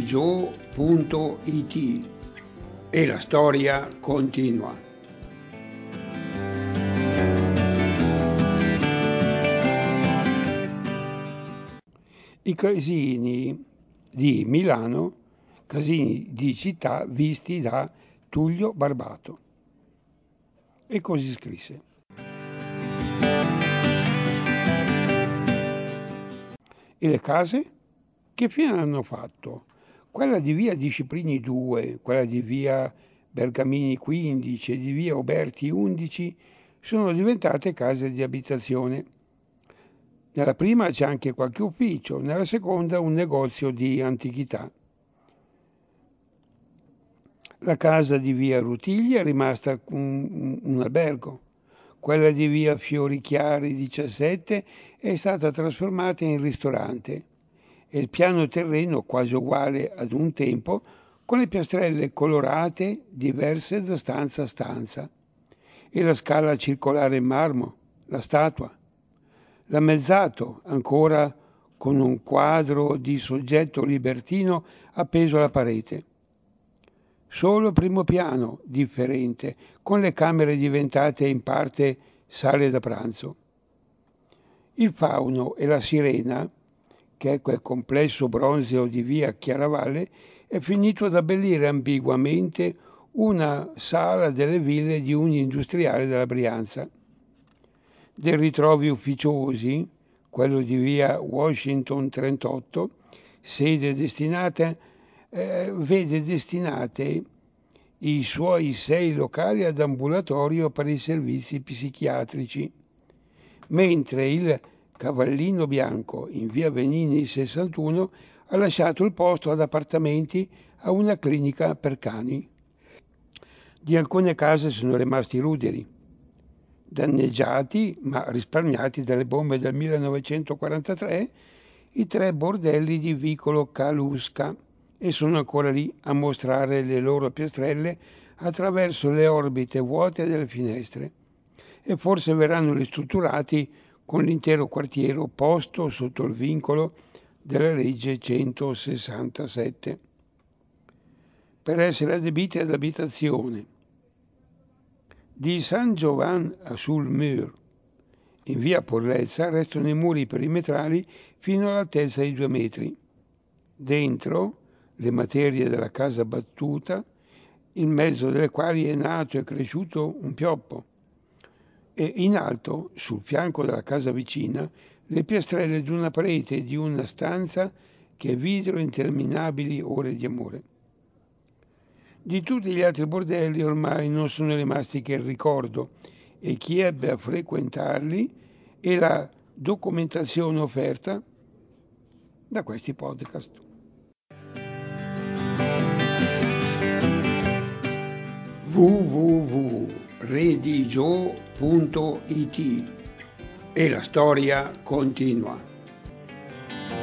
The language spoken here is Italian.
redigio.it e la storia continua. I casini di Milano, casini di città visti da Tullio Barbato. E così scrisse. E le case? Che fine hanno fatto? Quella di via Disciprini 2, quella di via Bergamini 15 e di via Oberti 11 sono diventate case di abitazione. Nella prima c'è anche qualche ufficio, nella seconda un negozio di antichità. La casa di via Rutigli è rimasta un albergo. Quella di via Fiorichiari 17 è stata trasformata in ristorante e il piano terreno quasi uguale ad un tempo, con le piastrelle colorate diverse da stanza a stanza, e la scala circolare in marmo, la statua, l'ammezzato ancora con un quadro di soggetto libertino appeso alla parete. Solo il primo piano differente, con le camere diventate in parte sale da pranzo. Il fauno e la sirena, che è quel complesso bronzeo di via Chiaravalle, è finito ad abbellire ambiguamente una sala delle ville di un industriale della Brianza. Dei ritrovi ufficiosi, quello di via Washington 38, vede destinate i suoi 6 locali ad ambulatorio per i servizi psichiatrici, mentre il Cavallino Bianco in via Venini 61 ha lasciato il posto ad appartamenti a una clinica per cani. Di alcune case sono rimasti i ruderi, danneggiati ma risparmiati dalle bombe del 1943, i 3 bordelli di vicolo Calusca, e sono ancora lì a mostrare le loro piastrelle attraverso le orbite vuote delle finestre, e forse verranno ristrutturati con l'intero quartiere posto sotto il vincolo della legge 167 per essere adibiti ad abitazione. Di San Giovanni sul Mur in via Porlezza restano i muri perimetrali fino all'altezza di 2 metri. Dentro le materie della casa battuta, in mezzo delle quali è nato e cresciuto un pioppo, e in alto, sul fianco della casa vicina, le piastrelle di una parete di una stanza che videro interminabili ore di amore. Di tutti gli altri bordelli ormai non sono rimasti che il ricordo, e chi ebbe a frequentarli e la documentazione offerta da questi podcast. www.redigio.it e la storia continua.